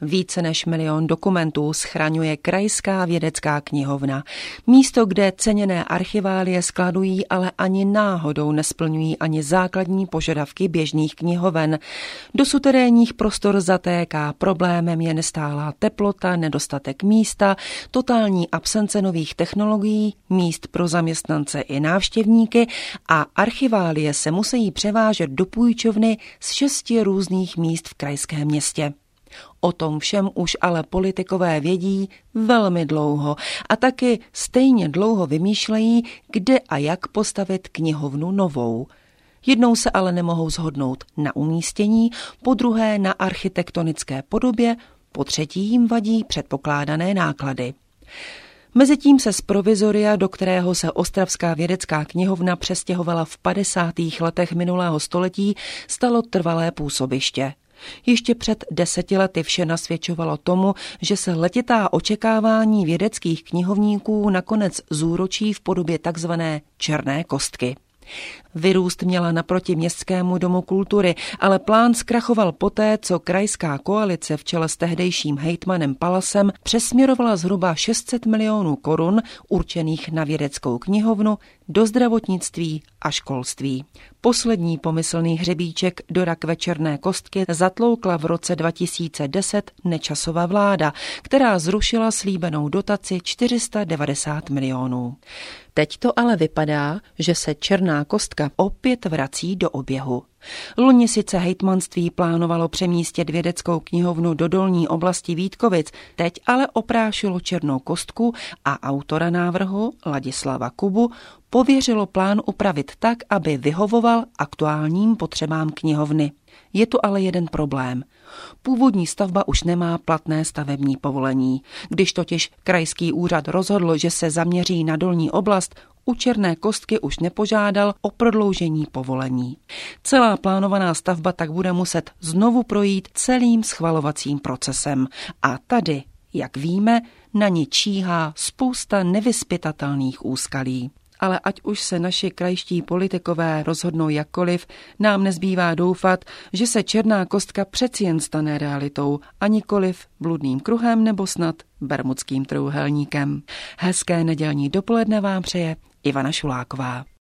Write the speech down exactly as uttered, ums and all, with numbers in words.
Více než milion dokumentů schraňuje Krajská vědecká knihovna. Místo, kde ceněné archiválie skladují, ale ani náhodou nesplňují ani základní požadavky běžných knihoven. Do suterénních prostor zatéká, problémem je nestálá teplota, nedostatek místa, totální absence nových technologií, míst pro zaměstnance i návštěvníky a archiválie se musí převážet do půjčovny z šesti různých míst v krajském městě. O tom všem už ale politikové vědí velmi dlouho a taky stejně dlouho vymýšlejí, kde a jak postavit knihovnu novou. Jednou se ale nemohou shodnout na umístění, po druhé na architektonické podobě, po třetí jim vadí předpokládané náklady. Mezitím se z provizoria, do kterého se Ostravská vědecká knihovna přestěhovala v padesátých letech minulého století, stalo trvalé působiště. Ještě před deseti lety vše nasvědčovalo tomu, že se letitá očekávání vědeckých knihovníků nakonec zúročí v podobě takzvané černé kostky. Vyrůst měla naproti Městskému domu kultury, ale plán zkrachoval poté, co krajská koalice v čele s tehdejším hejtmanem Palasem přesměrovala zhruba šest set milionů korun určených na vědeckou knihovnu do zdravotnictví a školství. Poslední pomyslný hřebíček do rakve černé kostky zatloukla v roce dva tisíce deset Nečasova vláda, která zrušila slíbenou dotaci čtyři sta devadesát milionů. Teď to ale vypadá, že se černá kostka opět vrací do oběhu. Loni sice hejtmanství plánovalo přemístit vědeckou knihovnu do dolní oblasti Vítkovic, teď ale oprášilo černou kostku a autora návrhu, Ladislava Kubu, pověřilo plán upravit tak, aby vyhovoval aktuálním potřebám knihovny. Je tu ale jeden problém. Původní stavba už nemá platné stavební povolení. Když totiž krajský úřad rozhodl, že se zaměří na dolní oblast, u černé kostky už nepožádal o prodloužení povolení. Celá plánovaná stavba tak bude muset znovu projít celým schvalovacím procesem. A tady, jak víme, na ni číhá spousta nevyzpytatelných úskalí. Ale ať už se naši krajští politikové rozhodnou jakkoliv, nám nezbývá doufat, že se černá kostka přeci jen stane realitou a nikoliv bludným kruhem nebo snad bermudským trojúhelníkem. Hezké nedělní dopoledne vám přeje Ivana Šuláková.